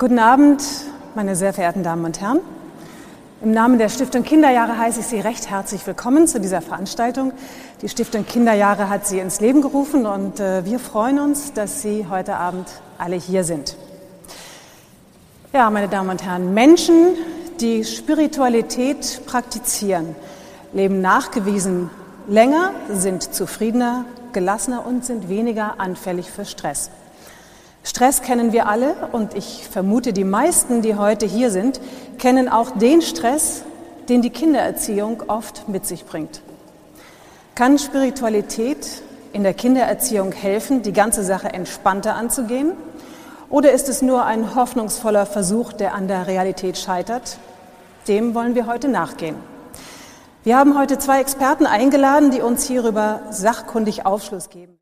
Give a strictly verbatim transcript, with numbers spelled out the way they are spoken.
Guten Abend, meine sehr verehrten Damen und Herren. Im Namen der Stiftung Kinderjahre heiße ich Sie recht herzlich willkommen zu dieser Veranstaltung. Die Stiftung Kinderjahre hat sie ins Leben gerufen und äh, wir freuen uns, dass Sie heute Abend alle hier sind. Ja, meine Damen und Herren, Menschen, die Spiritualität praktizieren, leben nachgewiesen länger, sind zufriedener, gelassener und sind weniger anfällig für Stress. Stress kennen wir alle und ich vermute, die meisten, die heute hier sind, kennen auch den Stress, den die Kindererziehung oft mit sich bringt. Kann Spiritualität in der Kindererziehung helfen, die ganze Sache entspannter anzugehen? Oder ist es nur ein hoffnungsvoller Versuch, der an der Realität scheitert? Dem wollen wir heute nachgehen. Wir haben heute zwei Experten eingeladen, die uns hierüber sachkundig Aufschluss geben.